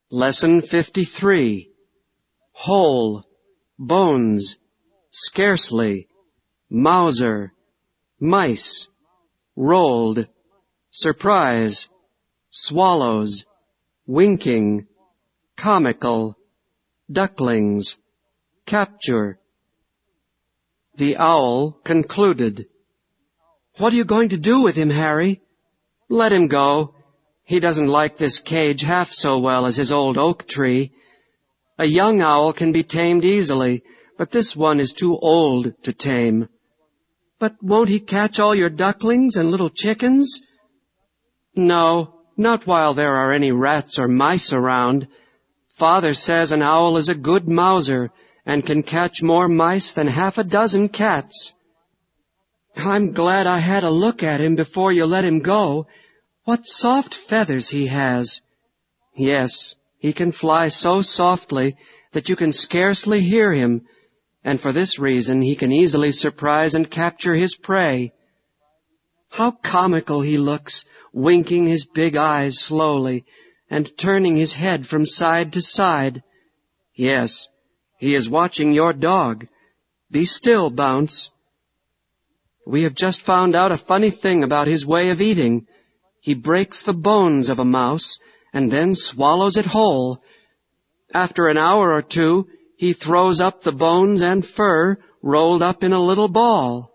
Lesson 53. Whole, bones, scarcely, Mauser, mice, rolled, surprise, swallows, winking, comical, ducklings, capture. The owl concluded. "What are you going to do with him, Harry?" "Let him go. He doesn't like this cage half so well as his old oak tree. A young owl can be tamed easily, but this one is too old to tame." "But won't he catch all your ducklings and little chickens?" "No, not while there are any rats or mice around. Father says an owl is a good mouser and can catch more mice than half a dozen cats." "I'm glad I had a look at him before you let him go. What soft feathers he has." "Yes, he can fly so softly that you can scarcely hear him, and for this reason he can easily surprise and capture his prey." "How comical he looks, winking his big eyes slowly and turning his head from side to side." "Yes, he is watching your dog. Be still, Bounce." "We have just found out a funny thing about his way of eating. He breaks the bones of a mouse and then swallows it whole. After an hour or two, he throws up the bones and fur rolled up in a little ball."